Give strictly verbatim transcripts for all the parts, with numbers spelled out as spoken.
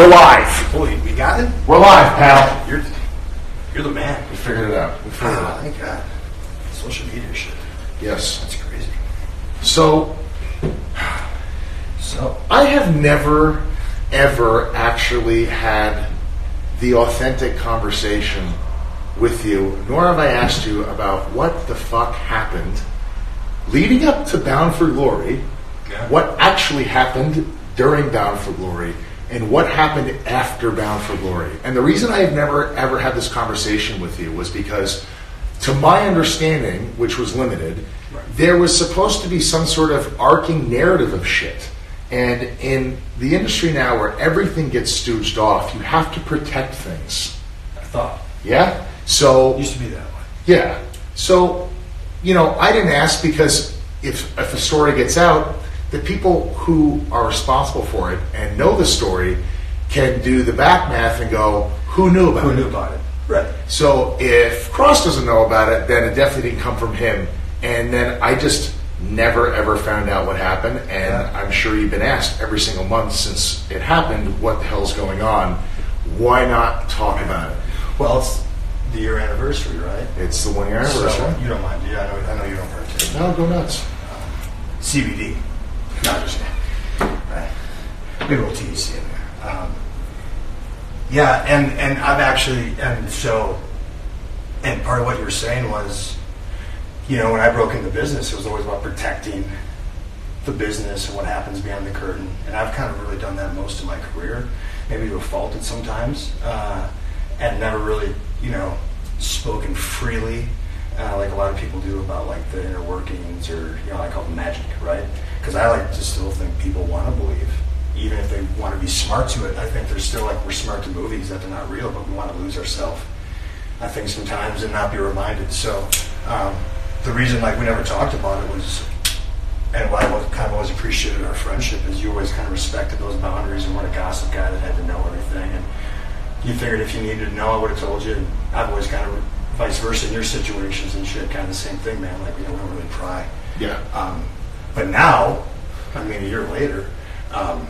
We're live. Holy, we got it? We're live, pal. You're you're the man. We figured it out. We figured Oh, it out. thank God. Social media shit. Yes. That's crazy. So, So, I have never, ever actually had the authentic conversation with you, nor have I asked you about what the fuck happened leading up to Bound for Glory, Yeah. what actually happened during Bound for Glory, and what happened after Bound for Glory. And the reason I have never ever had this conversation with you was because, to my understanding, which was limited, Right. there was supposed to be some sort of arcing narrative of shit. And in the industry now where everything gets stooged off, you have to protect things. I thought. Yeah? So, It used to be that way. yeah. So, you know, I didn't ask because if, if a story gets out, the people who are responsible for it and know the story can do the back math and go, who knew about Who it? knew about it? Right. So if Cross doesn't know about it, then it definitely didn't come from him. And then I just never ever found out what happened. And Yeah. I'm sure you've been asked every single month since it happened, what the hell's going on? Why not talk about it? Well, it's the year anniversary, right? It's the one year anniversary. So, you don't mind. Yeah, I know, I know you don't partake. No, go nuts. C B D. No, just kidding. Right. Maybe a little T H C in there. Um, yeah, and, and I've actually, and so, and part of what you were saying was, you know, when I broke into business, it was always about protecting the business and what happens behind the curtain. And I've kind of really done that most of my career, maybe to a fault at sometimes, uh, and never really, you know, spoken freely uh, like a lot of people do about like the inner workings, or, you know, I call it magic, right? Because I like to still think people want to believe, even if they want to be smart to it. I think they're still like, we're smart to movies that they're not real, but we want to lose ourselves, I think, sometimes, and not be reminded. So um, the reason like we never talked about it was, and why I was kind of always appreciated our friendship, is you always kind of respected those boundaries and weren't a gossip guy that had to know everything. And you figured if you needed to know, I would have told you. And I've always kind of vice versa in your situations and shit, kind of the same thing, man. Like, you know, we don't really pry. Yeah. Um, but now, I mean, a year later, um,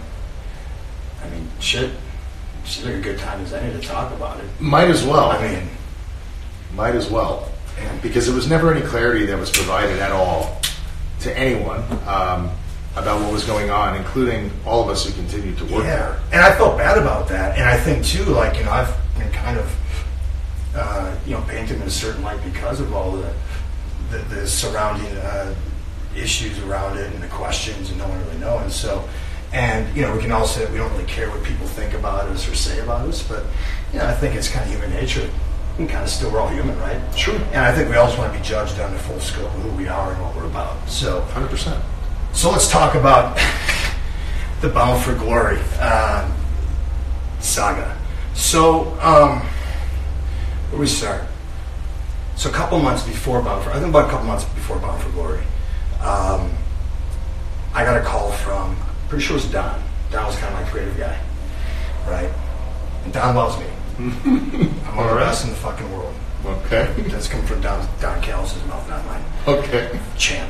I mean, shit, seems like a good time as any to talk about it. Might as well. I mean, Might as well. Because there was never any clarity that was provided at all to anyone um, about what was going on, including all of us who continued to work yeah. there. And I felt bad about that. And I think, too, like, you know, I've been kind of, uh, you know, painted in a certain light because of all the, the, the surrounding uh, issues around it and the questions, and no one really knows. And so, and, you know, we can all say that we don't really care what people think about us or say about us, but, you know, I think it's kind of human nature. And kind of still, we're all human, right? Sure. And I think we always want to be judged on the full scope of who we are and what we're about. So, one hundred percent. so let's talk about the Bound for Glory uh, saga. So, um, where do we start? So a couple months before Bound for, I think about a couple months before Bound for Glory, um, I got a call from, pretty sure it was Don. Don was kind of my creative guy, right? And Don loves me. I'm one of the best in the fucking world. Okay. That's coming from Don, Don Callis' mouth, not mine. Okay. Champ.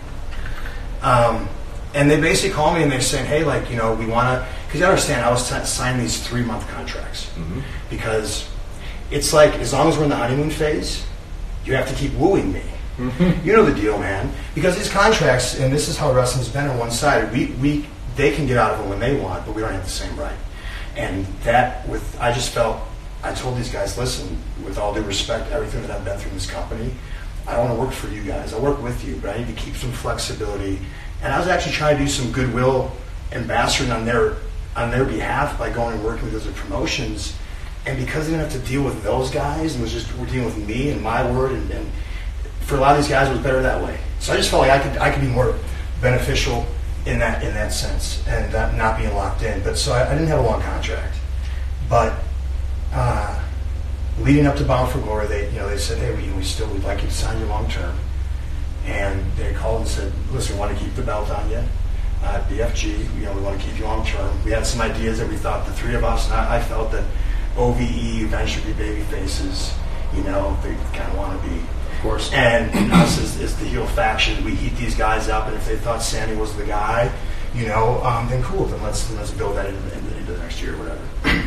Um, and they basically call me and they're saying, hey, like, you know, we want to, because you understand, I was t- signing these three-month contracts. Mm-hmm. Because it's like, as long as we're in the honeymoon phase, you have to keep wooing me. Mm-hmm. You know the deal, man. Because these contracts, and this is how wrestling's been on one side, we, we they can get out of them when they want, but we don't have the same right. And that, with, I just felt, I told these guys, listen, with all due respect, everything that I've been through in this company, I don't want to work for you guys. I work with you, but I need to keep some flexibility. And I was actually trying to do some goodwill ambassadoring on their on their behalf by going and working with those promotions. And because they didn't have to deal with those guys, and was just we're dealing with me and my word, and, and for a lot of these guys, it was better that way. So I just felt like I could I could be more beneficial in that in that sense, and that not being locked in. But so I, I didn't have a long contract, but. Uh, leading up to Bound for Glory, they you know they said, hey, we, we still would like you to sign you long term, and they called and said, listen, we want to keep the belt on you at B F G. You know, we want to keep you long term. We had some ideas that we thought, the three of us, and I, I felt that O V E eventually be baby faces. You know, they kind of want to be, Of course. and us as, as the heel faction, we heat these guys up, and if they thought Sandy was the guy, you know, um, then cool, then let's let's build that into, into the next year or whatever.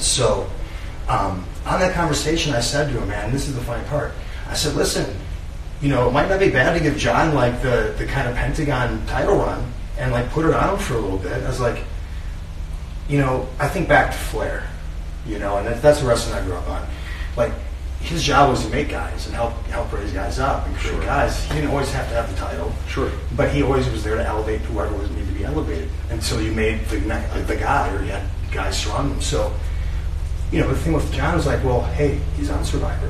So um, on that conversation, I said to him, man, this is the funny part. I said, listen, you know, it might not be bad to give John like the, the kind of Pentagon title run and like put it on him for a little bit. I was like, you know, I think back to Flair, you know, and that, that's the wrestling I grew up on. Like, his job was to make guys and help help raise guys up and create Sure. guys. He didn't always have to have the title. Sure. But he always was there to elevate whoever was needed to be elevated until you made the ne- the guy or you had guys surround him. So, you know, the thing with John was like, well, hey, he's on Survivor.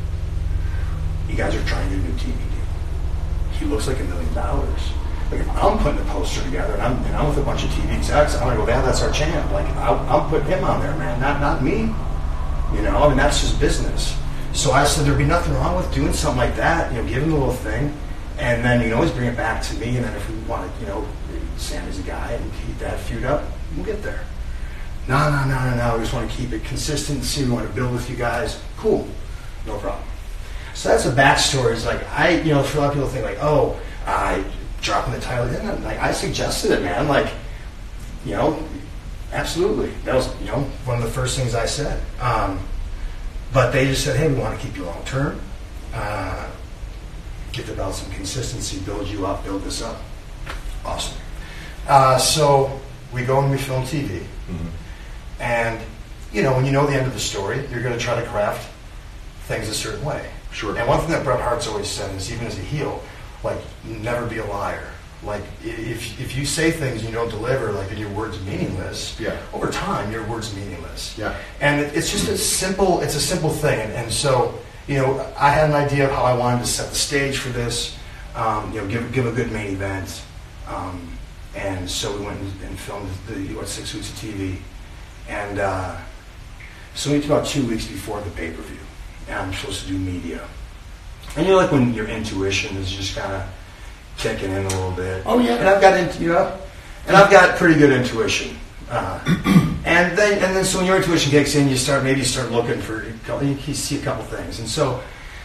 You guys are trying to do a new T V deal. He looks like a million dollars. Like, if I'm putting a poster together and I'm, and I'm with a bunch of T V execs, I'm going to go, yeah, that's our champ. Like, I'll, I'm putting him on there, man, not not me. You know, I mean, that's just business. So I said there'd be nothing wrong with doing something like that, you know, give him a little thing, and then you can always bring it back to me, and then if we want to, you know, Sammy's a guy, and keep that feud up, we'll get there. No, no, no, no, no, we just want to keep it consistency, we want to build with you guys. Cool, no problem. So that's a backstory. It's like, I, you know, for a lot of people think like, oh, I dropping the title, in. Like, I suggested it, man, like, you know, absolutely. That was, you know, one of the first things I said. Um, But they just said, hey, we want to keep you long term, uh, give the belt some consistency, build you up, build this up. Awesome. Uh, so we go and we film T V. Mm-hmm. And, you know, when you know the end of the story, you're going to try to craft things a certain way. Sure. And one thing that Bret Hart's always said is, even as a heel, like, never be a liar. Like, if if you say things and you don't deliver, like, and your word's meaningless, yeah. over time, your word's meaningless. Yeah. And it, it's just a simple, it's a simple thing. And, and so, you know, I had an idea of how I wanted to set the stage for this, um, you know, give give a good main event. Um, and so we went and, and filmed the, what, six weeks of T V. And uh, so it's about two weeks before the pay-per-view. And I'm supposed to do media. And you know, like when your intuition is just kind of kicking in a little bit. Oh yeah. And I've got into, you know, and I've got pretty good intuition. Uh, and then and then so when your intuition kicks in, you start maybe you start looking for, you see a couple things. And so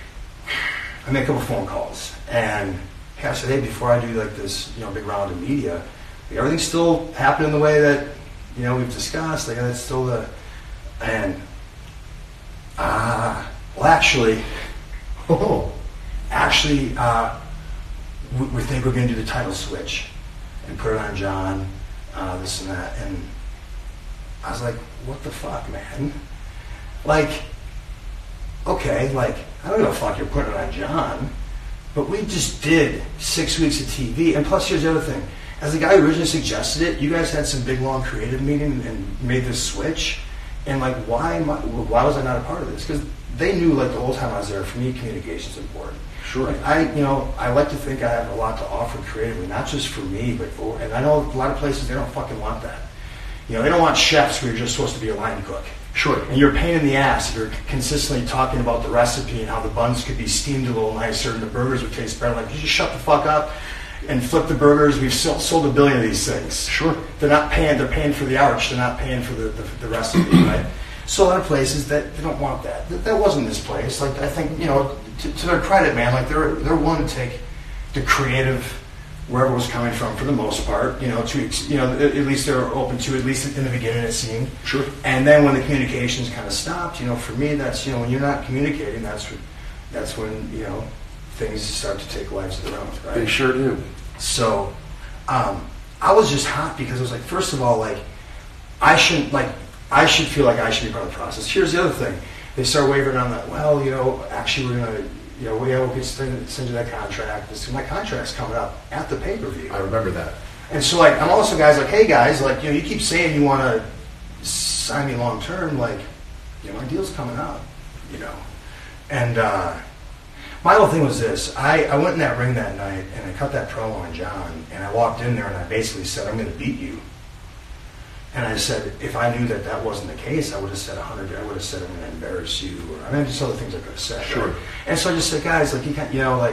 I make a couple phone calls, and I said, hey, before I do like this, you know, big round of media, like, everything's still happening the way that, you know, we've discussed. Like, that's still the, and uh, well, actually, oh, actually. Uh, We, we think we're going to do the title switch and put it on John, uh, this and that. And I was like, what the fuck, man? Like, okay, like, I don't give a fuck you're putting it on John, but we just did six weeks of T V. And plus, here's the other thing. As the guy who originally suggested it, you guys had some big, long creative meeting and made this switch. And, like, why, am I, why was I not a part of this? Because they knew, like, the whole time I was there, for me, communication's important. Sure. Like, I, you know, I like to think I have a lot to offer creatively, not just for me, but for, and I know a lot of places, they don't fucking want that. You know, they don't want chefs where you're just supposed to be a line cook. Sure. And you're a pain in the ass if you're consistently talking about the recipe and how the buns could be steamed a little nicer and the burgers would taste better. Like, you just shut the fuck up and flip the burgers. We've sold, sold a billion of these things. Sure. They're not paying, they're paying for the arch, they're not paying for the, the, the recipe, right? So a lot of places that they don't want that. That, that wasn't this place. Like, I think, you know, to, to their credit, man, like they're they're willing to take the creative wherever it was coming from for the most part. You know, to you know at, at least they're open to, at least in the beginning it seemed. Sure. And then when the communications kind of stopped, you know, for me that's, you know, when you're not communicating, that's when, that's when, you know, things start to take lives of their own. Right? They sure do. So um, I was just hot because it was like, first of all, like I shouldn't like. I should feel like I should be part of the process. Here's the other thing. They start wavering on that, well, you know, actually we're going to, you know, we have to send you that contract. This, my contract's coming up at the pay-per-view. I remember that. And so, like, I'm also guys like, hey, guys, like, you know, you keep saying you want to sign me long-term, like, you know, my deal's coming up, you know. And uh, my whole thing was this. I, I went in that ring that night, and I cut that promo on John, and I walked in there, and I basically said, I'm going to beat you. And I said, if I knew that that wasn't the case, I would have said a hundred. I would have said I'm going to embarrass you. Or I mean, just other things I could have said. Sure. Right? And so I just said, guys, like you can't, you know, like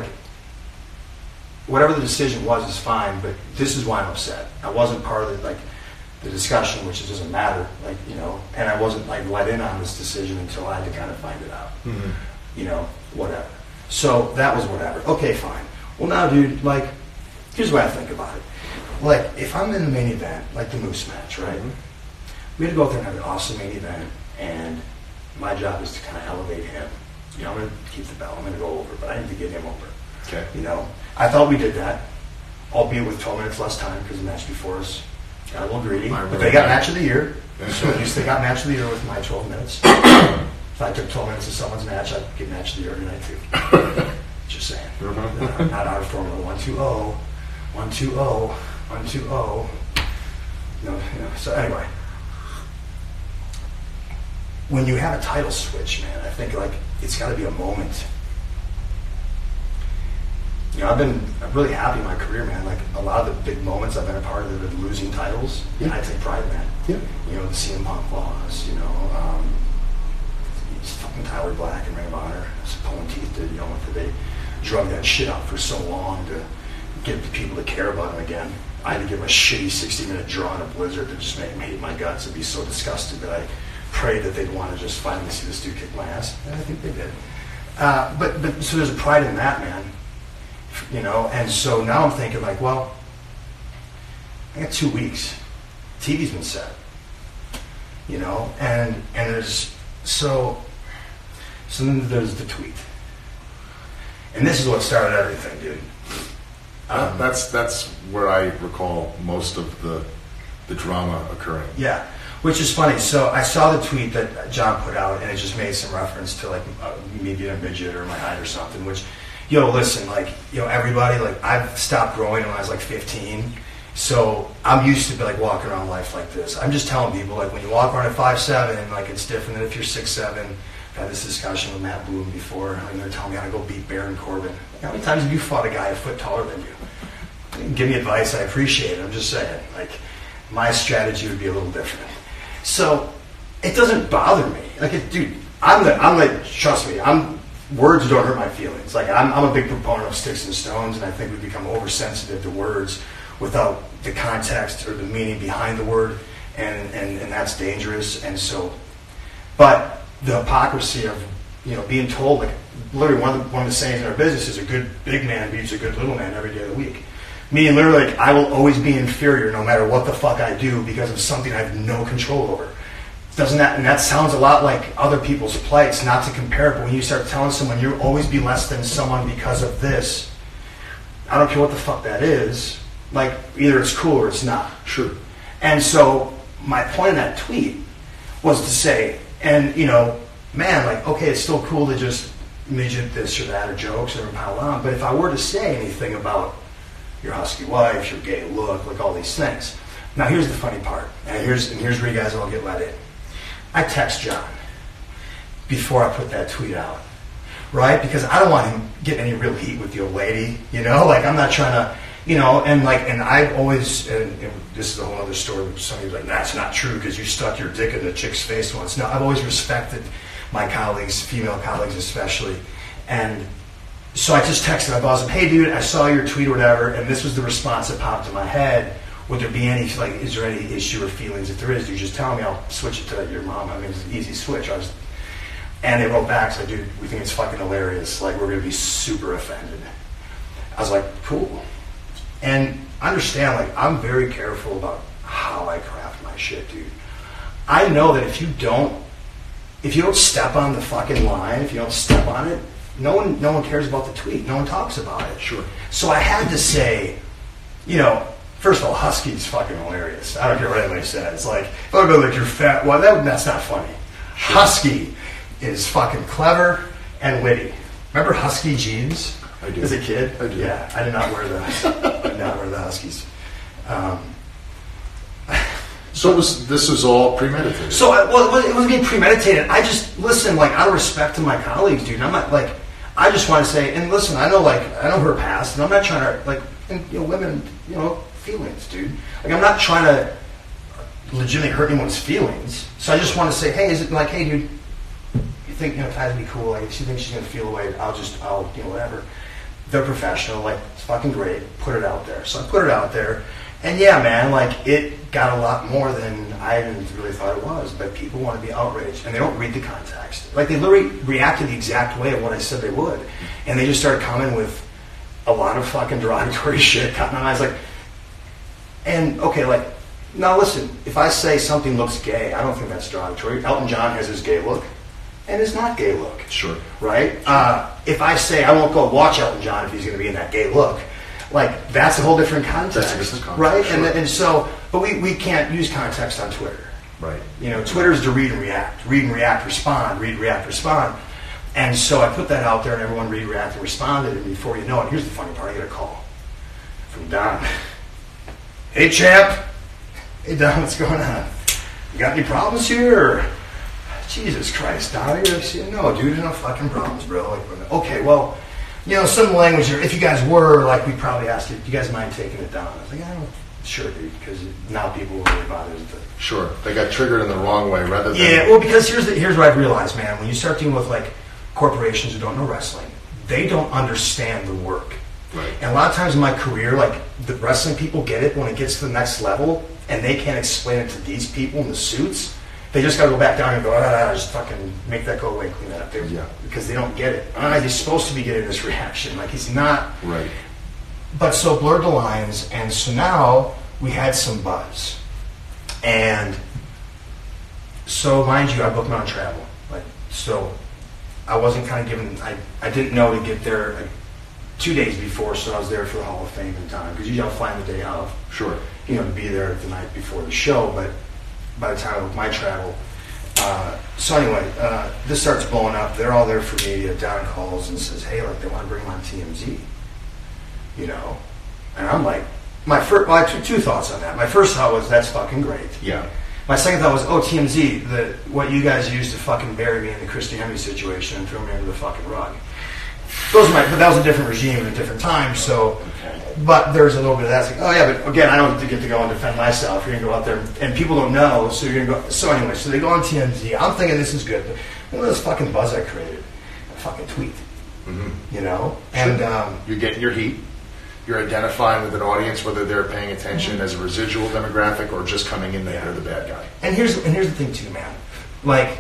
whatever the decision was is fine, but this is why I'm upset. I wasn't part of the, like the discussion, which it doesn't matter, like you know, and I wasn't like let in on this decision until I had to kind of find it out. Mm-hmm. You know, whatever. So that was whatever. Okay, fine. Well, now, dude, like, here's the way I think about it. Like, if I'm in the main event, like the Moose match, right? Mm-hmm. We had to go out there and have an awesome main event. and my job is to kind of elevate him. You know, I'm going to keep the belt. I'm going to go over, but I need to get him over. Okay. You know, I thought we did that, albeit with twelve minutes less time because the match before us got a little greedy. But they got match of the year, so at least they got match of the year with my twelve minutes. If I took twelve minutes of someone's match, I'd get match of the year tonight too. Just saying. Uh, not out of formula. One two oh, one two oh, one two oh. No, you know. So anyway, when you have a title switch, man, I think like it's got to be a moment. You know, I've been I'm really happy in my career, man. Like a lot of the big moments I've been a part of have been losing titles, yeah. and I take pride in that. Yeah. You know, the C M Punk loss. You know, um, fucking Tyler Black and Ring of Honor, pulling teeth. Did you know what they drug that shit out for so long to get the people to care about him again. I had to give him a shitty sixty minute draw in a blizzard to just make him hate my guts and be so disgusted that I prayed that they'd want to just finally see this dude kick my ass. And I think they did. Uh, but but so there's a pride in that, man. You know, and so now I'm thinking like, well, I got two weeks. T V's been set. You know, and and there's so so then there's the tweet. And this is what started everything, dude. Um, that's that's where I recall most of the the drama occurring. Yeah, which is funny. So I saw the tweet that John put out, and it just made some reference to like uh, me being a midget or my height or something. Which, yo, listen, like you know, everybody, like I've stopped growing when I was like fifteen, so I'm used to like walking around life like this. I'm just telling people like when you walk around at five seven, like it's different than if you're six seven. I had this discussion with Matt Bloom before. I mean, they're telling me how to go beat Baron Corbin. How many times have you fought a guy a foot taller than you? Give me advice, I appreciate it. I'm just saying, like, my strategy would be a little different. So, it doesn't bother me. Like, it, dude, I'm the, I'm like, trust me, I'm, words don't hurt my feelings. Like, I'm, I'm a big proponent of sticks and stones, and I think we become oversensitive to words without the context or the meaning behind the word, and, and, and that's dangerous. And so, but the hypocrisy of, you know, being told, like, literally one of the, one of the sayings in our business is a good big man beats a good little man every day of the week. Meaning literally, like, I will always be inferior no matter what the fuck I do because of something I have no control over. Doesn't that, and that sounds a lot like other people's plights, not to compare, but when you start telling someone you'll always be less than someone because of this, I don't care what the fuck that is, like, either it's cool or it's not. Sure. And so, my point in that tweet was to say, and, you know, man, like, okay, it's still cool to just midget this or that or jokes or pile on, but if I were to say anything about your husky wife, your gay look, like all these things. Now, here's the funny part, and here's and here's where you guys all get let in. I text John before I put that tweet out, right? Because I don't want him getting any real heat with the old lady, you know? Like, I'm not trying to, you know, and like, and I've always, and, and this is a whole other story, which somebody's like, that's not true because you stuck your dick in a chick's face once. No, I've always respected my colleagues, female colleagues especially, and so I just texted my boss, hey dude, I saw your tweet or whatever, and this was the response that popped in my head. Would there be any, like, is there any issue or feelings? If there is, you just tell me, I'll switch it to your mom. I mean, it's an easy switch. I was, and they wrote back, said, dude, we think it's fucking hilarious. Like, we're going to be super offended. I was like, cool. And understand, like, I'm very careful about how I craft my shit, dude. I know that if you don't, if you don't step on the fucking line, if you don't step on it, no one, no one cares about the tweet. No one talks about it. Sure. So I had to say, you know, first of all, Husky's fucking hilarious. I don't care what anybody says. Like, if I go like you're fat, well, that, that's not funny. Sure. Husky is fucking clever and witty. Remember Husky jeans? I do. As a kid? I do. Yeah, I did not wear those. I did not wear the Huskies. Um, so it was, this was all premeditated? So, I, well, it wasn't being premeditated. I just, listen, like, out of respect to my colleagues, dude, I'm not, like, I just want to say, and listen, I know, like, I know her past, and I'm not trying to, like, and, you know, women, you know, feelings, dude. Like, I'm not trying to legitimately hurt anyone's feelings. So I just want to say, hey, is it like, hey, dude, you think, you know, Ty's be cool? Like, if she thinks she's gonna feel away, I'll just, I'll, you know, whatever. They're professional. Like, it's fucking great. Put it out there. So I put it out there, and yeah, man, like, it got a lot more than I even really thought it was. But people want to be outraged, and they don't read the context. Like, they literally reacted the exact way of what I said they would, and they just started coming with a lot of fucking derogatory shit. Caught my eyes, like. And, okay, like, Now listen, if I say something looks gay, I don't think that's derogatory. Elton John has his gay look, and his not gay look. Sure. Right? Sure. Uh, if I say I won't go watch Elton John if he's going to be in that gay look, like that's a whole different context. That's a different context, right? Sure. And, and so, but we, we can't use context on Twitter. Right. You know, Twitter's to read and react. Read and react, respond. Read, react, respond. And so I put that out there, and everyone read, react, and responded. And before you know it, here's the funny part: I get a call from Don. Hey, champ. Hey, Don, what's going on? You got any problems here? Or, Jesus Christ, Don. You're like, no, dude, no fucking problems, bro. Like, okay, well, you know, some language. If you guys were like, we probably asked you, do you guys mind taking it down? I was like, I don't. Sure, dude, because now people will really bother with it. Sure, they got triggered in the wrong way rather than... Yeah, well, because here's the, here's what I've realized, man. When you start dealing with, like, corporations who don't know wrestling, they don't understand the work. Right. And a lot of times in my career, like, the wrestling people get it when it gets to the next level, and they can't explain it to these people in the suits. They just got to go back down and go, ah, just fucking make that go away, clean that up. They, yeah. Because they don't get it. Ah, he's supposed to be getting this reaction. Like, he's not... Right. But so blurred the lines, and so now we had some buzz. And so, mind you, I booked my own travel. Like, so I wasn't kind of given, I, I didn't know to get there like two days before, so I was there for the Hall of Fame in time. Because usually I'll fly in the day of. Sure. You know, to be there the night before the show, but by the time I booked my travel. Uh, so anyway, uh, this starts blowing up. They're all there for me. Don calls and says, hey, like, they want to bring him on T M Z. You know, and I'm like, my first, well, I had two, two thoughts on that. My first thought was, that's fucking great. Yeah. My second thought was, oh, T M Z, the what you guys used to fucking bury me in the Christy Hemme situation and throw me under the fucking rug. Those are my, but that was a different regime at a different time, so, okay. But there's a little bit of that. It's like, oh yeah, but again, I don't get to go and defend myself. You're going to go out there, and people don't know, so you're going to go, so anyway, so they go on T M Z. I'm thinking this is good, but look at this fucking buzz I created. A fucking tweet. Mm-hmm. You know? Sure. And, um, you're getting your heat. You're identifying with an audience, whether they're paying attention mm-hmm. as a residual demographic or just coming in there, yeah. They're the bad guy. And here's and here's the thing too, man. Like,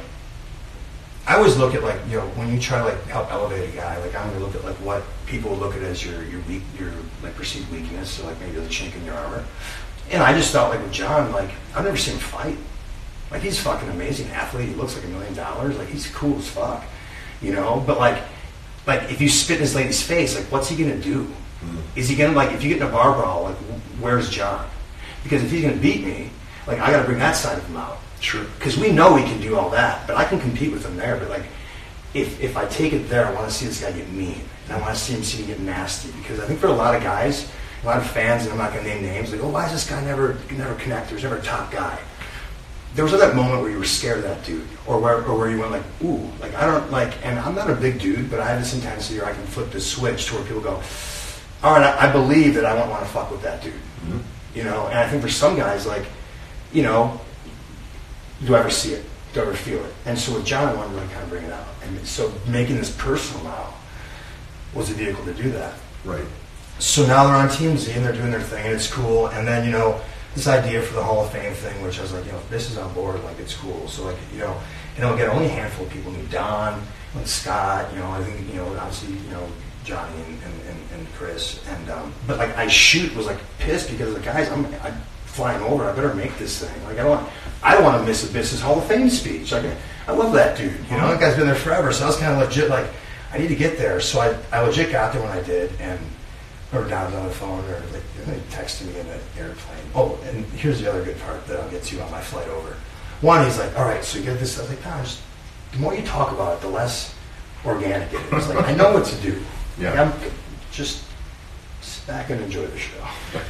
I always look at, like, you know, when you try to, like, help elevate a guy, like, I'm going to look at, like, what people look at as your your weak, your like perceived weakness, so like maybe the chink in your armor. And I just thought, like, with John, like, I've never seen him fight. Like, he's a fucking amazing athlete. He looks like a million dollars. Like, he's cool as fuck, you know. But like, like if you spit in this lady's face, like, what's he gonna do? Is he gonna, like, if you get in a bar brawl, like, where's John? Because if he's gonna beat me, like, I gotta bring that side of him out. Sure. Because we know he can do all that, but I can compete with him there. But like, if if I take it there, I want to see this guy get mean, and I want to see him see him get nasty. Because I think for a lot of guys, a lot of fans, and I'm not gonna name names, they go, why is this guy never never connect? There's never a top guy. There was that moment where you were scared of that dude, or where or where you went like, ooh, like I don't like, and I'm not a big dude, but I have this intensity where I can flip this switch to where people go, all right, I, I believe that I won't want to fuck with that dude. Mm-hmm. You know, and I think for some guys, like, you know, do I ever see it? Do I ever feel it? And so with John, I wanted to really kind of bring it out. And so making this personal now was a vehicle to do that. Right. So now they're on T M Z and they're doing their thing, and it's cool. And then, you know, this idea for the Hall of Fame thing, which I was like, you know, if this is on board, like, it's cool. So, like, you know, and again, only a handful of people knew Don, like Scott, you know, I think, you know, obviously, you know, Johnny and, and, and, and Chris. And, um, but, like, I shoot was, like, pissed because, like, guys, I'm, I'm flying over. I better make this thing. Like, I don't want, I don't want to miss a Business Hall of Fame speech. Like, I love that dude. You know, that guy's been there forever. So I was kind of legit, like, I need to get there. So I, I legit got there when I did, and or Don's on the phone, or like they texted me in an airplane. Oh, and here's the other good part that I'll get to on my flight over. One, he's like, all right, so you get this. I was like, nah, just, the more you talk about it, the less organic it is. Like, I know what to do. Yeah. Like, I'm just sit back and enjoy the show.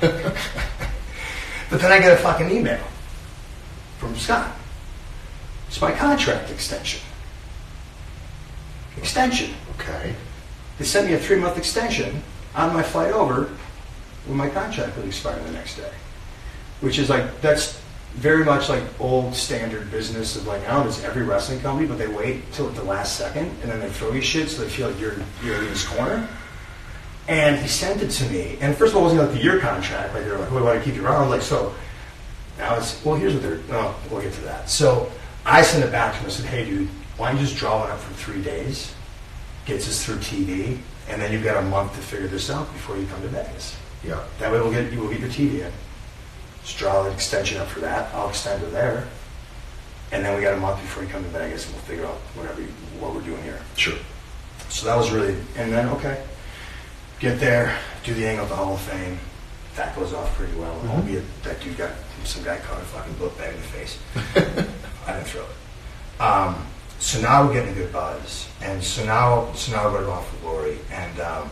But then I get a fucking email from Scott. It's my contract extension. Extension. Okay. They sent me a three-month extension on my flight over when my contract would expire the next day. Which is like, that's very much like old standard business of like, I don't know, it's every wrestling company, but they wait till the last second and then they throw you shit so they feel like you're you're in this corner. And he sent it to me. And first of all, it wasn't like the year contract. Like, they're like, we want to keep you around. Like, so now it's, well, here's what they're, oh, we'll get to that. So I sent it back to him and said, hey, dude, why don't you just draw it up for three days? Gets us through T V, and then you've got a month to figure this out before you come to Vegas. Yeah. That way we'll get you will get your T V in. Just draw the extension up for that. I'll extend to there. And then we got a month before he comes to Vegas, and we'll figure out whatever you, what we're doing here. Sure. So that was really, and then, okay, get there, do the angle at the Hall of Fame. That goes off pretty well. Mm-hmm. Albeit that dude got, some guy caught a fucking book bag in the face. I didn't throw it. Um, so now we're getting a good buzz. And so now, so now we're going off for glory. And, um,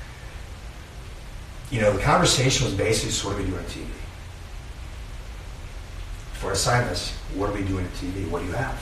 you know, the conversation was basically, so what are we doing on T V? Before I sign this, what are we doing on T V? What do you have?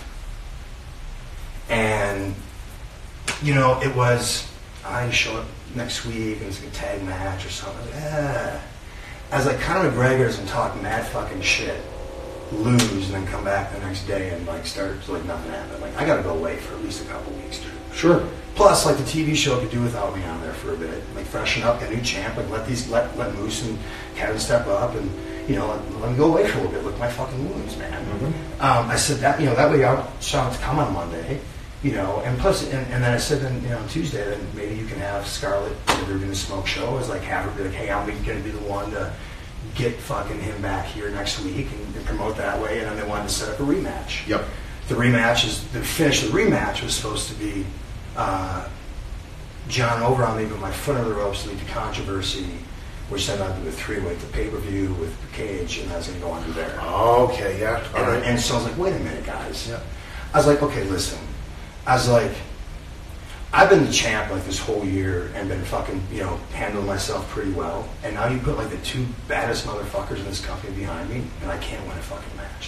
And, you know, it was, I show up next week and it's like a tag match or something. I was like, ah. I was like Conor McGregor's and talk mad fucking shit, lose, and then come back the next day and like start like nothing happened. Like I gotta go away for at least a couple weeks, dude. Sure. Plus, like the T V show could do without me on there for a bit. Like freshen up, a new champ. Like let these let let Moose and Kevin step up, and you know let, let me go away for a little bit. Lick my fucking wounds, man. Mm-hmm. Um, I said that you know that way I'll shout to come on Monday. You know, and plus, and, and then I said, then you know, on Tuesday, then maybe you can have Scarlett, if we're doing the smoke show, I was like, have her be like, hey, I'm going to be the one to get fucking him back here next week and, and promote that way. And then they wanted to set up a rematch. Yep. The rematch is, the finish of the rematch was supposed to be uh, John over on me, but my foot under the ropes to lead to controversy, which then I'd do a three-way at the pay-per-view with Cage, and I was going to go under there. Okay, yeah. All and, right. and so I was like, wait a minute, guys. Yeah. I was like, okay, listen. I was like, I've been the champ like this whole year and been fucking, you know, handling myself pretty well. And now you put like the two baddest motherfuckers in this company behind me and I can't win a fucking match.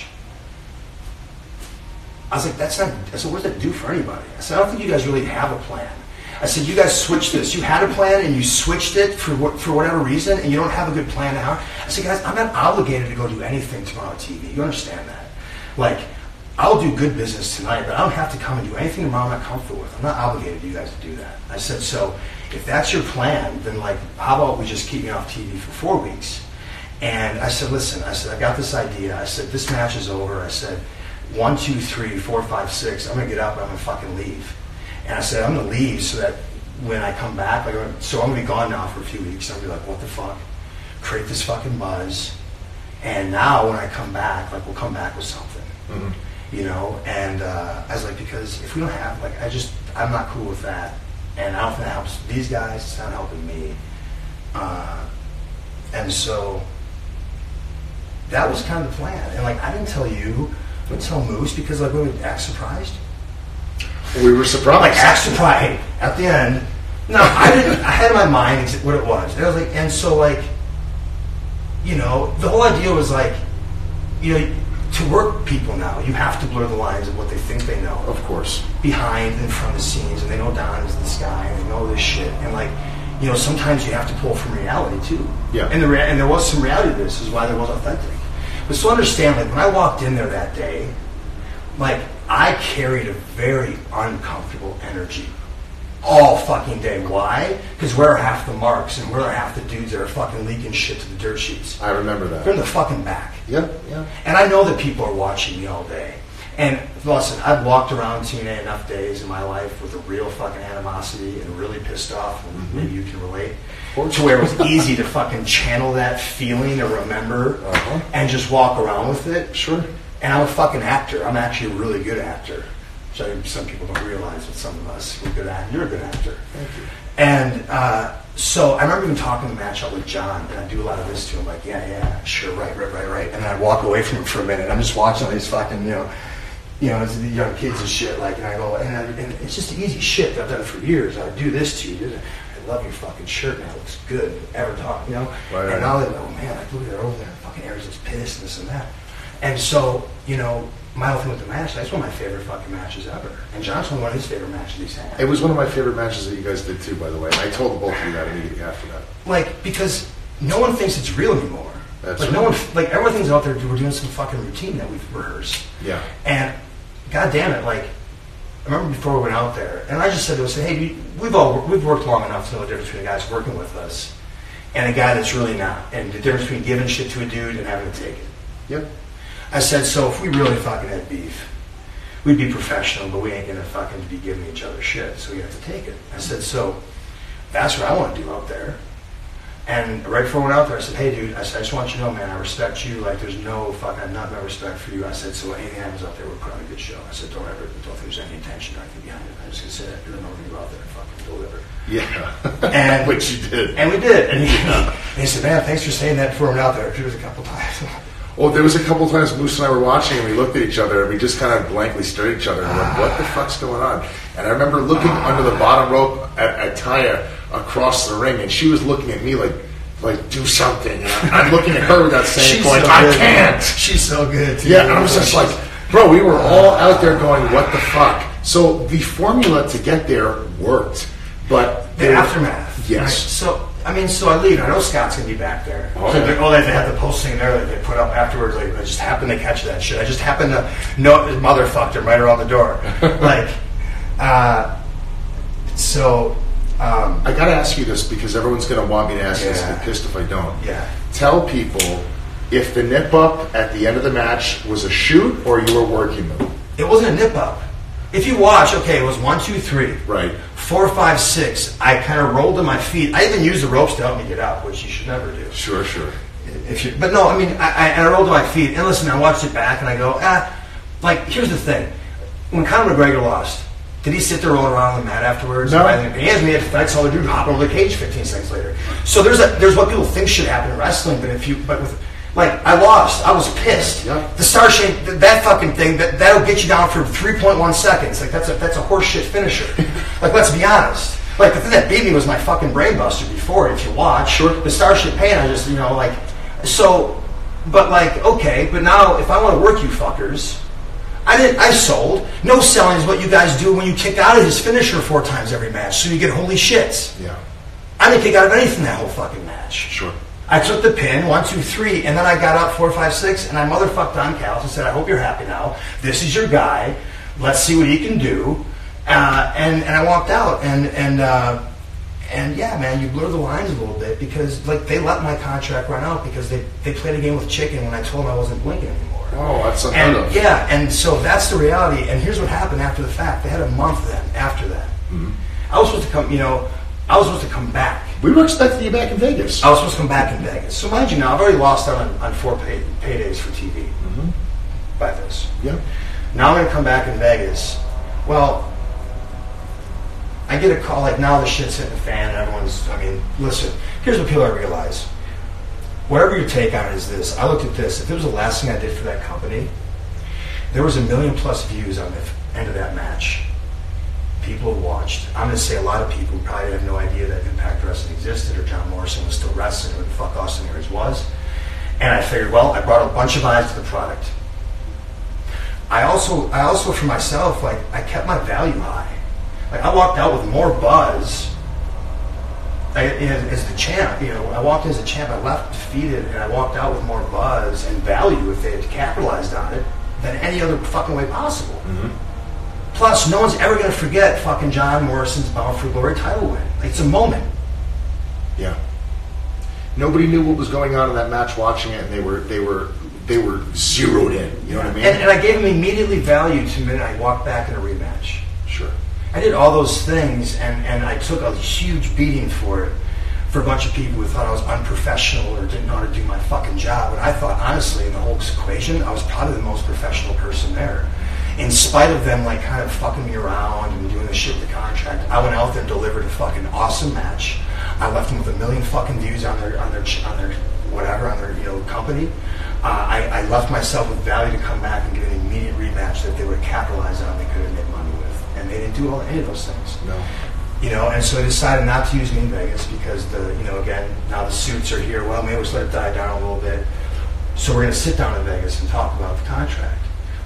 I was like, that's not, I said, what does that do for anybody? I said, I don't think you guys really have a plan. I said, you guys switched this. You had a plan and you switched it for what, for whatever reason and you don't have a good plan now. I said, guys, I'm not obligated to go do anything tomorrow on T V. You understand that? Like, I'll do good business tonight, but I don't have to come and do anything tomorrow I'm not comfortable with. I'm not obligated to you guys to do that. I said, so if that's your plan, then like, how about we just keep me off T V for four weeks? And I said, listen, I said, I got this idea. I said, this match is over. I said, one, two, three, four, five, six, I'm gonna get up and I'm gonna fucking leave. And I said, I'm gonna leave so that when I come back, like, so I'm gonna be gone now for a few weeks. I'm gonna be like, what the fuck? Create this fucking buzz. And now when I come back, like, we'll come back with something. Mm-hmm. You know, and uh, I was like, because if we don't have, like, I just, I'm not cool with that. And I don't think that helps these guys, it's not helping me. Uh, and so, that was kind of the plan. And, like, I didn't tell you, I didn't tell Moose, because, like, we would act surprised. We were surprised. Like, act surprised. At the end, no, I didn't, I had in my mind what it was. And I was like, and so, like, you know, the whole idea was, like, you know, to work people now, you have to blur the lines of what they think they know. Of course. Behind and from the scenes, and they know Don is this guy, and they know this shit. And like, you know, sometimes you have to pull from reality too. Yeah. And the rea- and there was some reality to this, is why there was authentic. But so understand, like when I walked in there that day, like I carried a very uncomfortable energy all fucking day. Why? Because we're half the marks and we're half the dudes that are fucking leaking shit to the dirt sheets. I remember that. They're in the fucking back. Yeah, yeah. And I know that people are watching me all day. And listen, I've walked around T N A enough days in my life with a real fucking animosity and really pissed off, and mm-hmm. maybe you can relate, to where it was easy to fucking channel that feeling or remember uh-huh. and just walk around with it. Sure. And I'm a fucking actor. I'm actually a really good actor. So some people don't realize that some of us we're good at. You're a good actor. Thank you. And uh, so I remember even talking the match out with John, and I do a lot of this to him, like, yeah, yeah, sure, right, right, right, right. And then I'd walk away from him for a minute. I'm just watching all these fucking, you know, you know, the young kids and shit, like, and I go, and, I, and it's just easy shit. I've done it for years. I do this to you. I love your fucking shirt, man. It looks good. Ever talk, you know? Right, and right. now they're like, oh man, like, look at that over there. Fucking Arizon's pissed and this and that. And so, you know, my whole thing with the match, that's one of my favorite fucking matches ever. And John's one of his favorite matches he's had. It was one of my favorite matches that you guys did too, by the way. And I told the both of you that immediately after that. Like, because no one thinks it's real anymore. That's like, right. no one, like, everything's out there, we're doing some fucking routine that we've rehearsed. Yeah. And, god damn it, like, I remember before we went out there, and I just said to us, hey, we've all, we've worked long enough to know the difference between a guy's working with us and a guy that's really not. And the difference between giving shit to a dude and having to take it. Yep. I said, so if we really fucking had beef, we'd be professional, but we ain't gonna fucking be giving each other shit, so we have to take it. I said, so that's what I want to do out there. And right before I went out there, I said, hey, dude, I said, I just want you to know, man, I respect you. Like, there's no fucking, I have nothing but respect for you. I said, so anything happens out there, we're putting on a good show. I said, don't ever, don't think there's any intention or anything behind it. I just gonna say that, you're not gonna go out there and fucking deliver. Yeah. And which you did. And we did. And he, and he said, man, thanks for saying that before I went out there. It was a couple times. Well, there was a couple times Moose and I were watching, and we looked at each other, and we just kind of blankly stared at each other, and went, what the fuck's going on? And I remember looking under the bottom rope at, at Taya across the ring, and she was looking at me like, like do something. And I'm, I'm looking at her with that same point. So I good, can't. Man. She's so good, too. Yeah, and I was just like, bro, we were all out there going, what the fuck? So the formula to get there worked, but the aftermath. Yes. Right? So. I mean, so I leave. I know Scott's gonna be back there. Oh, so yeah. they, oh, they had the posting there that they put up afterwards. Like, I just happened to catch that shit. I just happened to know his mother fucked him right around the door. like, uh, so. Um, I gotta ask you this because everyone's gonna want me to ask yeah. this, and be pissed if I don't. Yeah. Tell people if the nip up at the end of the match was a shoot or you were working them. It wasn't a nip up. If you watch, okay, it was one, two, three. Right. Four, five, six. I kind of rolled to my feet. I even used the ropes to help me get up, which you should never do. Sure, sure. If you, but no, I mean, I, I, and I rolled to my feet. And listen, I watched it back, and I go, ah. Like, here's the thing: when Conor McGregor lost, did he sit there rolling around on the mat afterwards? No. And he has me at I saw the dude hop over the cage fifteen seconds later. So there's a, there's what people think should happen in wrestling, but if you, but with. Like, I lost. I was pissed. Yep. The star shape, th- that fucking thing, that, that'll get you down for three point one seconds. Like, that's a that's a horseshit finisher. Like, let's be honest. Like, the thing that beat me was my fucking brainbuster before, if you watch. Sure. The Starship Pain, I just, you know, like, so, but like, okay, but now if I want to work you fuckers, I didn't, I sold. No selling is what you guys do when you kick out of his finisher four times every match, so you get holy shits. Yeah. I didn't kick out of anything that whole fucking match. Sure. I took the pin, one, two, three, and then I got up four, five, six, and I motherfucked Don Callis and said, I hope you're happy now. This is your guy. Let's see what he can do. Uh, and, and I walked out, and and uh, and yeah, man, you blur the lines a little bit because like they let my contract run out because they, they played a game with chicken when I told them I wasn't blinking anymore. Oh, that's unheard and, of. Yeah, and so that's the reality. And here's what happened after the fact. They had a month then, after that. Mm-hmm. I was supposed to come, you know, I was supposed to come back. We were expecting you back in Vegas. I was supposed to come back in Vegas. So mind you now, I've already lost out on, on four pay, paydays for T V Mm-hmm. by this. Yeah. Now I'm going to come back in Vegas. Well, I get a call, like now the shit's hitting the fan and everyone's, I mean, listen, here's what people I realize. Whatever your take on it is this, I looked at this, if it was the last thing I did for that company, there was a million plus views on the end of that match. People have watched. I'm going to say a lot of people probably have no idea that Impact Wrestling existed or John Morrison was still wrestling or the fuck Austin Aries was. And I figured, well, I brought a bunch of eyes to the product. I also, I also for myself, like, I kept my value high. Like, I walked out with more buzz I, as the champ. You know, I walked in as a champ. I left defeated, and I walked out with more buzz and value if they had capitalized on it than any other fucking way possible. Mm-hmm. Plus, no one's ever going to forget fucking John Morrison's Bound for Glory title win. Like, it's a moment. Yeah. Nobody knew what was going on in that match watching it, and they were they were they were zeroed in. You know what I mean? And, and I gave him immediately value to the minute I walked back in a rematch. Sure. I did all those things, and, and I took a huge beating for it for a bunch of people who thought I was unprofessional or didn't know how to do my fucking job. And I thought, honestly, in the whole equation, I was probably the most professional person there. In spite of them, like, kind of fucking me around and doing the shit with the contract, I went out there and delivered a fucking awesome match. I left them with a million fucking views on their, on their, on their, whatever, on their, you know, company. Uh, I, I left myself with value to come back and get an immediate rematch that they would capitalize on. They could have made money with, and they didn't do all any of those things. No. You know, and so I decided not to use me in Vegas because the, you know, again, now the suits are here. Well, maybe we'll let it die down a little bit. So we're going to sit down in Vegas and talk about the contract.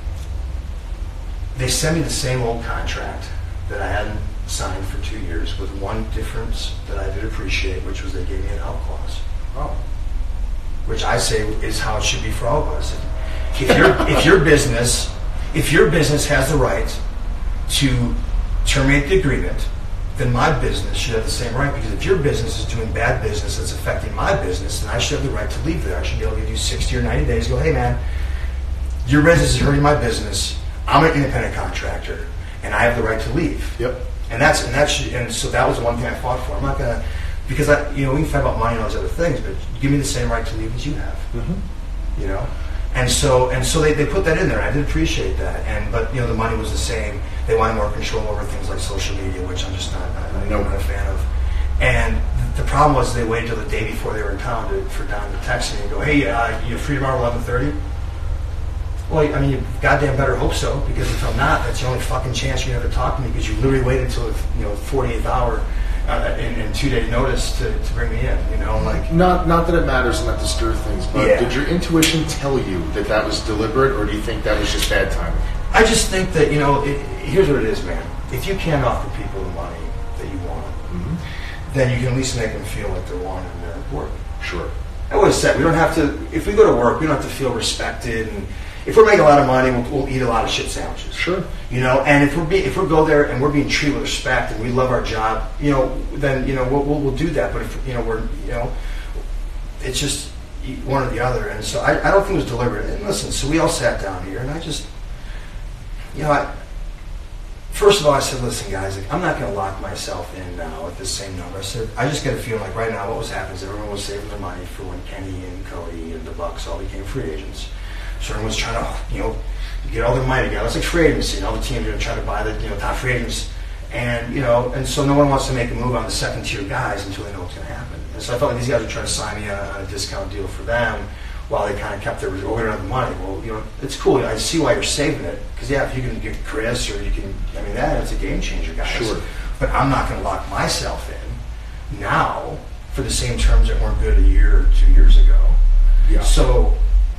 They sent me the same old contract that I hadn't signed for two years with one difference that I did appreciate, which was they gave me an out clause. Oh. Which I say is how it should be for all of us. If your if your business if your business has the right to terminate the agreement, then my business should have the same right. Because if your business is doing bad business that's affecting my business, then I should have the right to leave there. I should be able to give you sixty or ninety days. Go, hey man, your business is hurting my business. I'm an independent contractor, and I have the right to leave. Yep. And that's and that's and so that was one thing I fought for. I'm not gonna because I, you know, we can fight about money and all those other things, but give me the same right to leave as you have. Mm-hmm. You know, and so and so they, they put that in there. I did appreciate that, and but you know, the money was the same. They wanted more control over things like social media, which I'm just not, I, nope. I'm not a fan of. And the problem was they waited till the day before they were in town to, for Don to text me and go, hey, uh, you free tomorrow eleven thirty? Well, I mean, you goddamn better hope so, because if I'm not, that's the only fucking chance you're going to talk to me, because you literally waited until, you know, forty-eighth hour uh, in, in two-day notice to, to bring me in, you know, like... Not not that it matters not to stir things, but Yeah. did your intuition tell you that that was deliberate, or do you think that was just bad timing? I just think that, you know, it, here's what it is, man. If you can't offer people the money that you want, mm-hmm. then you can at least make them feel like they're wanted and they're important. Sure. I always said, we don't have to, if we go to work, we don't have to feel respected, and if we're making a lot of money, we'll, we'll eat a lot of shit sandwiches. Sure. You know, and if we're be, if we go there and we're being treated with respect and we love our job, you know, then, you know, we'll, we'll, we'll do that. But if, you know, we're, you know, it's just one or the other. And so I, I don't think it was deliberate. And listen, so we all sat down here, and I just, you know, I, first of all, I said, listen, guys, like, I'm not going to lock myself in now at the same number. I said, I just get a feeling like right now what was happening is everyone was saving their money for when Kenny and Cody and the Bucks all became free agents. So everyone's trying to, you know, get all their money together. It's like free agency, and all the teams are going to try to buy the, you know, top free agents. And, you know, and so no one wants to make a move on the second tier guys until they know what's going to happen. And so I felt like these guys were trying to sign me on a, on a discount deal for them while they kind of kept their, oh, we don't have the money. Well, you know, it's cool. I see why you're saving it. Because, yeah, if you can get Chris or you can, I mean, that, it's a game changer, guys. Sure. But I'm not going to lock myself in now for the same terms that weren't good a year or two years ago. Yeah. So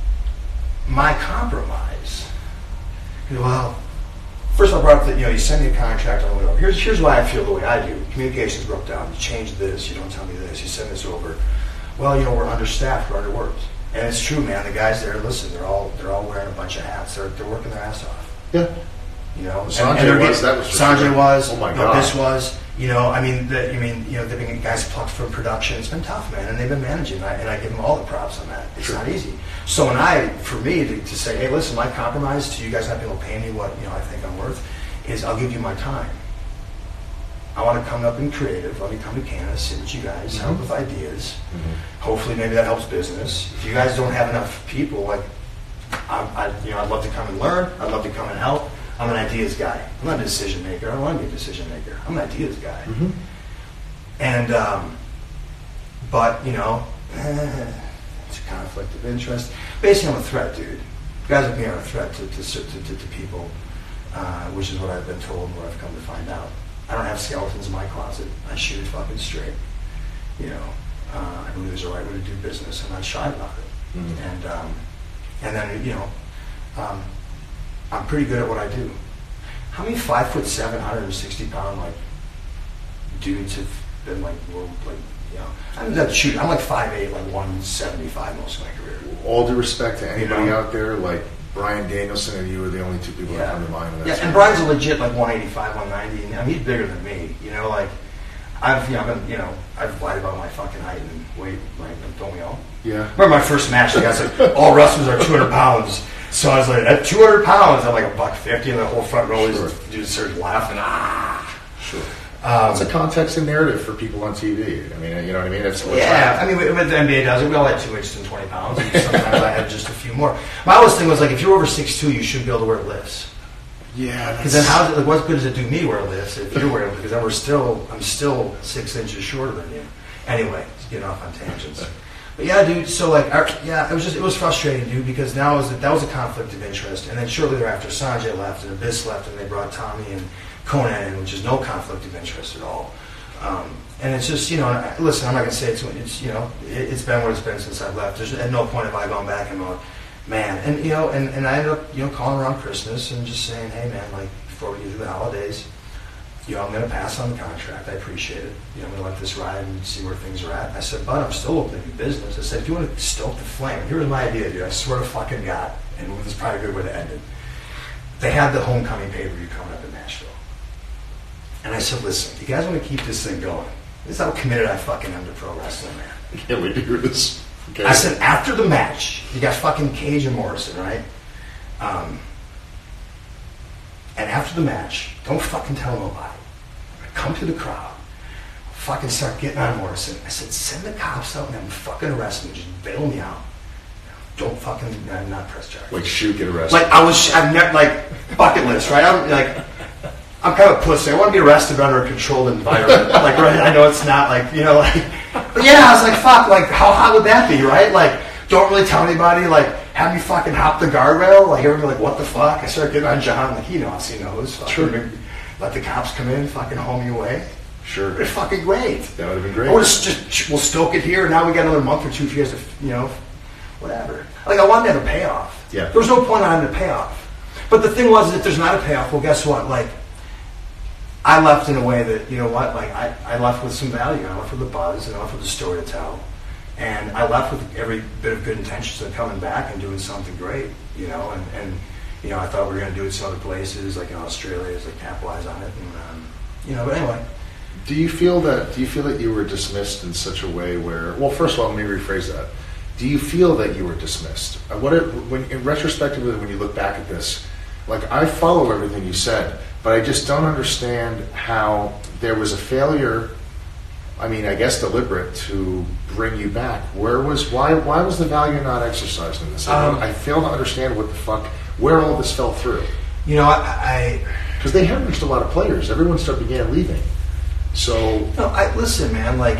my compromise, well, first of all, I brought up that, you know, you send me a contract on the way over. Here's, here's why I feel the way I do. Communications broke down. You changed this. You don't tell me this. You send this over. Well, you know, we're understaffed. We're underworked. And it's true, man. The guys there, listen, they're all they're all wearing a bunch of hats. They're they're working their ass off. Yeah. You know, Sanjay and, and they're was, getting, that was for Sanjay sure. was. Oh my you know, God. this was. You know, I mean, the, I mean, you know, they've been guys plucked from production. It's been tough, man, and they've been managing, and I, and I give them all the props on that. It's Sure. not easy. So when I, for me, to, to say, hey, listen, my compromise to you guys not being able to pay me what, you know, I think I'm worth, is I'll give you my time. I want to come up and creative. Let me come to Canada, sit with you guys, Mm-hmm. help with ideas. Mm-hmm. Hopefully, maybe that helps business. If you guys don't have enough people, like, I, I, you know, I'd love to come and learn. I'd love to come and help. I'm an ideas guy. I'm not a decision maker. I don't want to be a decision maker. I'm an ideas guy. Mm-hmm. And, um, but, you know, eh, it's a conflict of interest. Basically, I'm a threat, dude. Guys like me are a threat to, to, to, to, to people, uh, which is what I've been told and what I've come to find out. I don't have skeletons in my closet. I shoot it fucking straight. You know, uh, I believe there's a right way to do business. I'm not shy about it. Mm-hmm. And, um, and then, you know, um, I'm pretty good at what I do. How many five foot seven, one hundred sixty pound, like, dudes have been like, world, like, you know, I'm not shoot. I'm like five eight, like one seventy-five most of my career. All due respect to anybody You know? out there, like Brian Danielson and you are the only two people that come to mind. Yeah, and Brian's a legit like one eighty-five, one ninety, and I mean, he's bigger than me. You know, like I've, you know, I've been, you know, I've lied about my fucking height and weight, like, don't we all? Yeah. Remember my first match? The guy's like, all wrestlers are two hundred pounds. So I was like, at two hundred pounds, I'm like a buck fifty, and the whole front row Sure. is dudes started laughing. Ah, Sure. um, It's a context and narrative for people on T V. I mean, you know what I mean? It's what's yeah, happening. I mean, what the N B A does it. We all had two inches and twenty pounds. And sometimes I had just a few more. My always thing was like, if you're over six two, you should be able to wear lifts. Yeah. Because then, how? Like, what good does it do me to wear lifts if you're wearing? Because then we're still, I'm still six inches shorter than you. Anyway, just getting off on tangents. But yeah, dude. So like, our, yeah, it was just, it was frustrating, dude, because now was that was a conflict of interest, and then shortly thereafter, Sanjay left and Abyss left, and they brought Tommy and Conan in, which is no conflict of interest at all. Um, and it's just, you know, I, listen, I'm not gonna say it's, it's you know, it, it's been what it's been since I've left. There's at no point have I gone back and gone, man, and you know, and, and I ended up, you know, calling around Christmas and just saying, hey, man, like before we get through the holidays, you know, I'm going to pass on the contract. I appreciate it. You know, I'm going to let this ride and see where things are at. And I said, but I'm still open to do business. I said, if you want to stoke the flame, here was my idea, dude. I swear to fucking God, and this is probably a good way to end it. They had the homecoming pay-per-view coming up in Nashville. And I said, listen, you guys want to keep this thing going? This is how committed I fucking am to pro wrestling, man. I can't wait to hear this. Okay. I said, after the match, you got fucking Cage and Morrison, right? Um, and after the match, don't fucking tell nobody. Come to the crowd. fucking start getting on Morrison. I said, send the cops out and have them fucking arrest me. Just bail me out. Don't fucking, I'm not press charges. Like shoot, get arrested. Like I was, I've never, like, bucket list, right? I'm like, I'm kind of a pussy. I want to be arrested under a controlled environment. Like, right, I know it's not like, you know, like, but yeah, I was like, fuck, like, how hot would that be, right? Like, don't really tell anybody, like, have me fucking hop the guardrail. Like, everybody like, what the fuck? I start getting on John, like, he knows, he knows. Fucking, Sure. Let the cops come in, fucking haul me away. Sure. It's fucking great. That would have been great. I would have just, we'll stoke it here. Now we got another month or two for you guys to, you know, whatever. Like, I wanted to have a payoff. Yeah. There was no point on having a payoff. But the thing was, if there's not a payoff, well, guess what? Like, I left in a way that, you know what, like, I, I left with some value. I left with a buzz, and I left with a story to tell. And I left with every bit of good intentions of coming back and doing something great, you know, and, and you know, I thought we were going to do it some other places, like in Australia, as I capitalize on it, and, um, you know, but anyway. Do you feel that, do you feel that you were dismissed in such a way where, well, first of all, let me rephrase that. Do you feel that you were dismissed? Uh, What it, when, in retrospectively, when you look back at this, like, I follow everything you said, but I just don't understand how there was a failure, I mean, I guess deliberate, to bring you back. Where was, why why was the value not exercised in this? I, Um, don't- I fail to understand what the fuck, where all this fell through. You know, I, Because they hemorrhaged a lot of players. Everyone started began leaving. So, I, no, I, listen, man, like,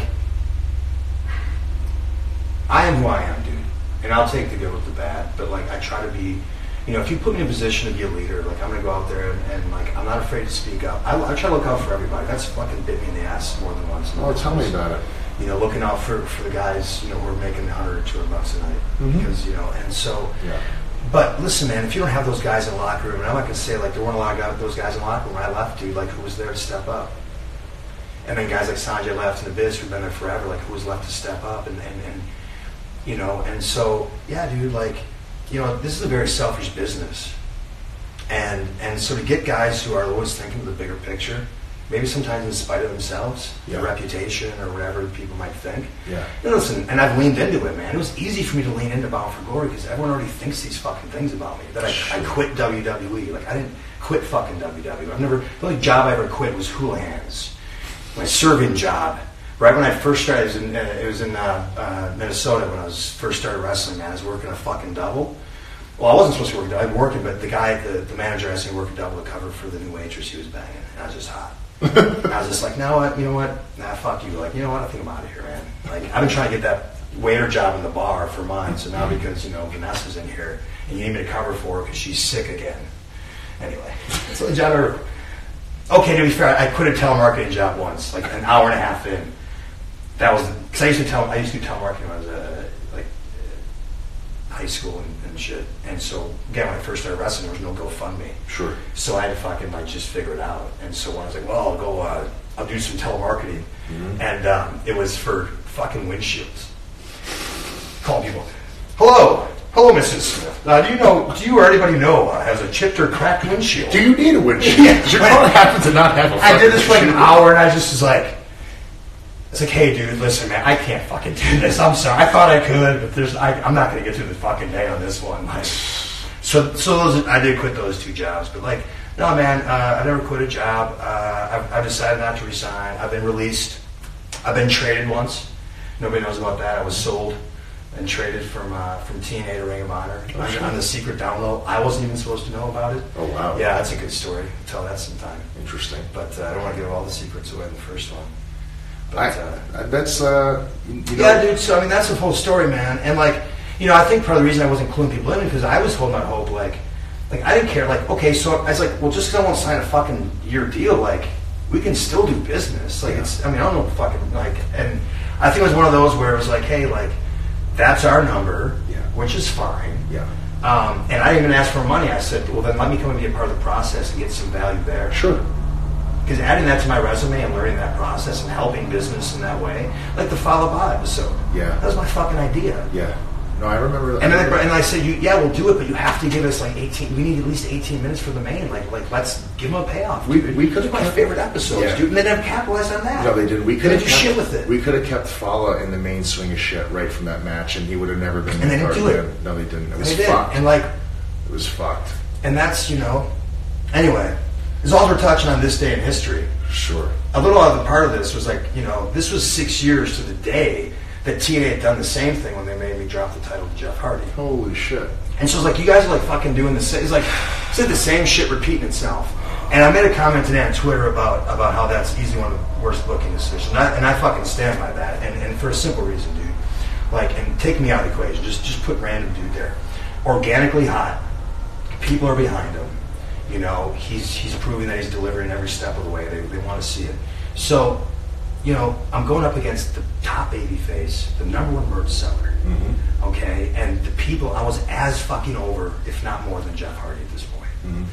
I am who I am, dude, and I'll take the good with the bad, but, like, I try to be, you know, if you put me in a position to be a leader, like, I'm going to go out there and, and, like, I'm not afraid to speak up. I, I try to look out for everybody. That's fucking bit me in the ass more than once. well, tell me about it. You know, looking out for, for the guys, you know, who are making one hundred or two hundred bucks a night. Mhm. Because, you know, and so, Yeah. but listen, man, if you don't have those guys in the locker room, and I'm not going to say, like, there weren't a lot of guys, those guys in the locker room when I left, dude, like, who was there to step up? And then guys like Sanjay left in the biz who've been there forever, like, who was left to step up? And, and, and you know, and so, yeah, dude, like, you know, this is a very selfish business. And and so to get guys who are always thinking of the bigger picture, maybe sometimes in spite of themselves, Yeah. their reputation or whatever people might think. Yeah. You know, listen, and I've leaned into it, man. It was easy for me to lean into Bound for Glory because everyone already thinks these fucking things about me. That I, Sure. I quit W W E. Like, I didn't quit fucking W W E. I've never, the only job I ever quit was Houlihan's. My serving job. Right when I first started, it was in, uh, it was in uh, uh, Minnesota when I was first started wrestling, man. I was working a fucking double. Well, I wasn't supposed to work a double. I'm working, but the guy, the, the manager asked me to work a double to cover for the new waitress he was banging. And I was just hot. And I was just like, no, what? You know what? Nah, fuck you. Like, you know what? I think I'm out of here, man. Like, I've been trying to get that waiter job in the bar for mine. So now because, you know, Vanessa's in here and you need me to cover for her because she's sick again. Anyway, that's the only job I ever. Okay, to be fair, I quit a telemarketing job once, like an hour and a half in. That was because I used to tell I used to do telemarketing when I was uh, like uh, high school and, and shit. And so again, when I first started wrestling, there was no GoFundMe. Sure. So I had to fucking like just figure it out. And so when I was like, well, I'll go, uh, I'll do some telemarketing, Mhm. and um, it was for fucking windshields. Call people. Hello, hello, Missus Smith. Uh, do you know? Do you or anybody know uh, has a chipped or cracked windshield? Do you need a windshield? Yeah. Does your car happen to not have a I did this for like an windshield? hour, and I just was like, it's like, hey, dude, listen, man, I can't fucking do this. I'm sorry. I thought I could, but there's, I, I'm not going to get through the fucking day on this one. Like, so, so those, I did quit those two jobs, but like, no, man, uh, I never quit a job. Uh, I've, I've decided not to resign. I've been released. I've been traded once. Nobody knows about that. I was sold and traded from uh, from T N A to Ring of Honor Oh, on, sure. on the secret down low. I wasn't even supposed to know about it. Oh, wow. Yeah, that's a good story. I'll tell that sometime. Interesting. But uh, I don't want to give all the secrets away in the first one. But, I, uh, I- that's, uh, you you know, yeah, dude. So I mean, that's the whole story, man. And like, you know, I think part of the reason I wasn't cluing people in because I was holding out hope. Like, like I didn't care. Like, okay, so I was like, well, just because I won't sign a fucking year deal, like, we can still do business. Like, it's. I mean, I don't know fucking like. And I think it was one of those where it was like, hey, like, that's our number, Yeah. which is fine. Yeah. Um, and I didn't even ask for money. I said, well, then let me come and be a part of the process and get some value there. Sure. Because adding that to my resume and learning that process and helping business in that way, like the Follow Bob episode. Yeah. That was my fucking idea. Yeah. No, I remember that. And then I, and I said, you, yeah, we'll do it, but you have to give us like eighteen. We need at least eighteen minutes for the main. Like, like let's give them a payoff. We- dude. we could've Those are my kept- favorite episodes, Yeah. dude. And they never capitalized on that. No, they didn't. We They could have didn't do shit with it. We could have kept Fala in the main swing of shit right from that match, and he would have never been. And they didn't part do of it. No, they didn't. It And was they did. fucked. And like, It was fucked. and that's you know. Anyway, as long as we're touching on this day in history, Sure. A little other part of this was like, you know, this was six years to the day that T N A had done the same thing when they made me drop the title to Jeff Hardy. Holy shit. And so it's like, you guys are like fucking doing the same, it's like, it's like the same shit repeating itself. And I made a comment today on Twitter about, about how that's easily one of the worst booking decisions. And I, and I fucking stand by that. And, and for a simple reason, dude. Like, and take me out of the equation. Just, just put random dude there. Organically hot. People are behind him. You know, he's he's proving that he's delivering every step of the way. They, they want to see it. So, you know, I'm going up against the top babyface, the number one merch seller. Mm-hmm. Okay? And the people, I was as fucking over, if not more than Jeff Hardy at this point. Mm-hmm.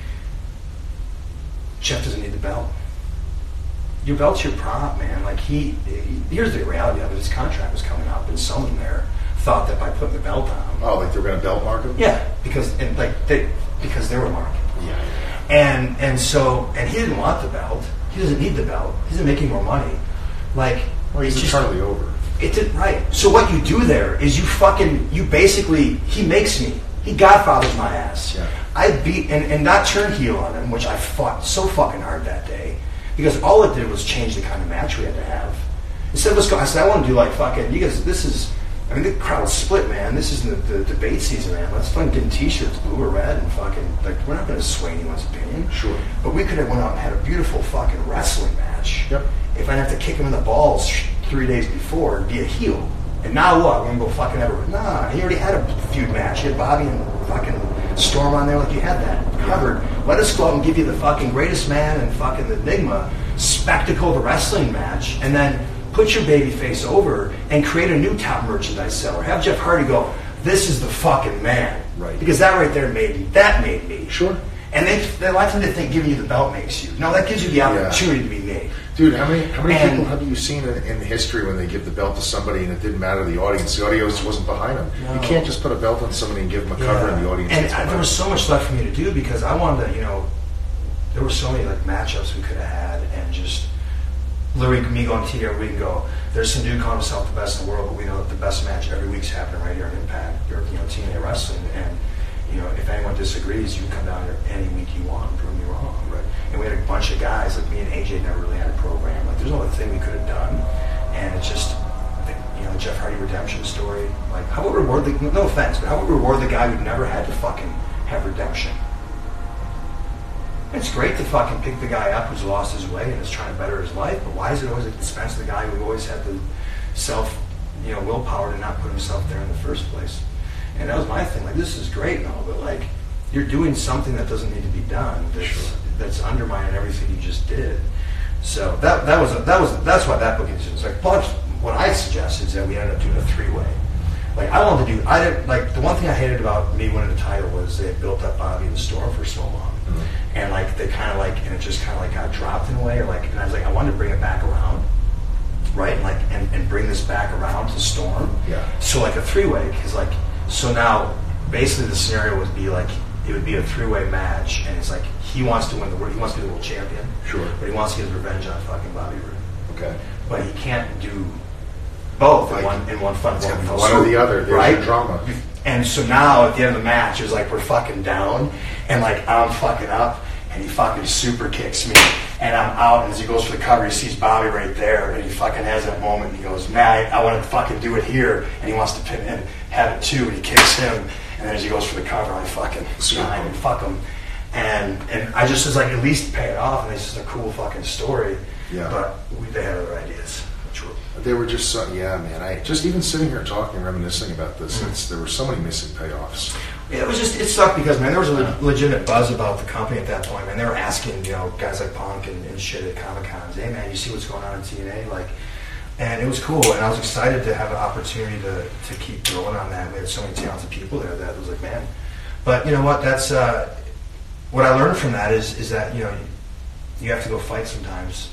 Jeff doesn't need the belt. Your belt's your prop, man. Like, he, he, here's the reality of it. His contract was coming up, and someone there thought that by putting the belt on him. Oh, like they were going to belt mark him? Yeah, because, and like, they, because they were marking. Yeah, yeah. And and so, and he didn't want the belt. He doesn't need the belt. He's making more money. Like, well, he's eternally over. It did right. So what you do there is you fucking, you basically, he makes me. He Godfathers my ass. Yeah. I beat, and, and not turn heel on him, which I fought so fucking hard that day, because all it did was change the kind of match we had to have. Instead of us going, I said, I want to do like fucking, you guys, this is, I mean, the crowd was split, man. This isn't the, the debate season, man. Let's fucking get in t-shirts, blue or red, and fucking, like, we're not going to sway anyone's opinion. Sure. But we could have went out and had a beautiful fucking wrestling match. Yep. If I'd have to kick him in the balls three days before and be a heel. And now what? We're going to go fucking ever. Nah, he already had a feud match. He had Bobby and fucking Storm on there, like you had that covered. Let us go out and give you the fucking greatest man and fucking the Enigma spectacle of a wrestling match, and then put your baby face over and create a new top merchandise seller. Have Jeff Hardy go, this is the fucking man. Right. Because that right there made me. That made me. Sure. And they, they like to think giving you the belt makes you. No, that gives you the opportunity yeah. to be me. Dude, how many how many and, people have you seen in, in history when they give the belt to somebody and it didn't matter the audience? The audience wasn't behind them. No. You can't just put a belt on somebody and give them a yeah. cover and the audience. And I, there was so much left for me to do because I wanted to, you know, there were so many like matchups we could have had, and just literally me going T every week and go, there's some dude calling himself the best in the world, but we know that the best match every week's happening right here on Impact, or, you know, T N A Wrestling. And, you know, if anyone disagrees, you can come down here any week you want and prove me wrong. Right? And we had a bunch of guys, like me and A J never really had a program. Like, there's no other thing we could have done. And it's just, you know, the Jeff Hardy redemption story. Like, how about reward the, no offense, but how about reward the guy who never had to fucking have redemption? It's great to fucking pick the guy up who's lost his way and is trying to better his life, but why is it always at the expense of the guy who always had the self, you know, willpower to not put himself there in the first place? And that was my thing. Like, this is great and all, but like, you're doing something that doesn't need to be done. That's, sure. that's undermining everything you just did. So that that was a, that was that's why that book is like. But what I suggest is that we ended up doing a three-way. Like, I wanted to do. I didn't like the one thing I hated about me winning the title was they had built up Bobby and Storm for so long. Mm-hmm. And like they kind of like, and it just kind of like got dropped in a way. Or like, and I was like, I wanted to bring it back around, right? And like, and, and bring this back around to Storm. Yeah. So like a three-way, because like, so now basically the scenario would be like, it would be a three-way match, and it's like he wants to win the world. He wants to be the world champion. Sure. But he wants to get his revenge on fucking Bobby Roode. Okay. But he can't do both like, in one in one fun. One, one or the other. There's right? drama. And so now at the end of the match, it was like we're fucking down, and like I'm fucking up, and he fucking super kicks me, and I'm out. And as he goes for the cover, he sees Bobby right there, and he fucking has that moment. And he goes, "Man, I want to fucking do it here," and he wants to pin and have it too. And he kicks him, and then as he goes for the cover, I fucking behind and fuck him. And and I just was like, at least pay it off, and it's just a cool fucking story. Yeah. But we, they had other ideas. They were just so, yeah, man. I just even sitting here talking, reminiscing about this. Mm-hmm. It's, there were so many missing payoffs. Yeah, it was just it sucked because man, there was a le- legitimate buzz about the company at that point. Man, they were asking, you know, guys like Punk and, and shit at Comic Cons, hey man, you see what's going on in T N A, like, and it was cool. And I was excited to have an opportunity to to keep growing on that. We had so many talented people there that it was like, man. But you know what? That's uh, what I learned from that is is that you know you have to go fight sometimes.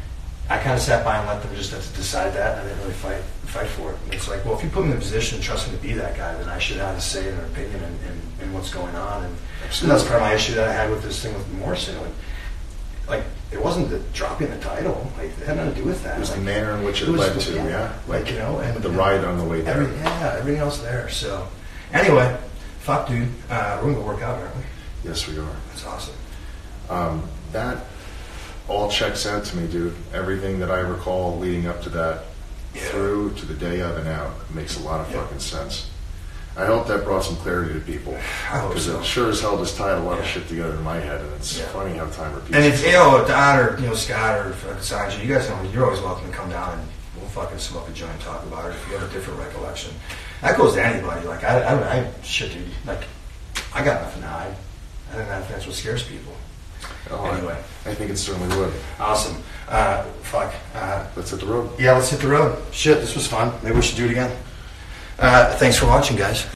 I kind of sat by and let them just have to decide that, and I didn't really fight fight for it. And it's like, well, if you put me in a position and trust me to be that guy, then I should have a say in their opinion and, and, and what's going on. And, and that's part of my issue that I had with this thing with Morrison. Like, like it wasn't the dropping the title. Like, it had nothing to do with that. It was like, the manner in which it, it was, led to, yeah. yeah. Like, you know, and the and ride on the way there. Every, yeah, everything else there. So, anyway, fuck, dude. Uh, we're going to go work out, aren't we? Yes, we are. That's awesome. Um, that... all checks out to me, dude. Everything that I recall leading up to that, Yeah. through to the day of and out, makes a lot of Yeah. fucking sense. I hope that brought some clarity to people. I hope Because so. it sure as hell just tied a lot of Yeah. shit together in my head, and it's Yeah. funny how time repeats. And if, you itself. know, Don or, you know, Scott or Sanjay, you guys know, you're always welcome to come down and we'll fucking smoke a joint and talk about it if you have a different recollection. That goes to anybody. Like, I, I, I shit, dude. Like, I got nothing to hide. I think that- that's what scares people. Oh, I- Anyway. I think it certainly would. Awesome. Uh, fuck. Uh, Let's hit the road. yeah, let's hit the road. Shit, this was fun. Maybe we should do it again. Uh, thanks for watching, guys.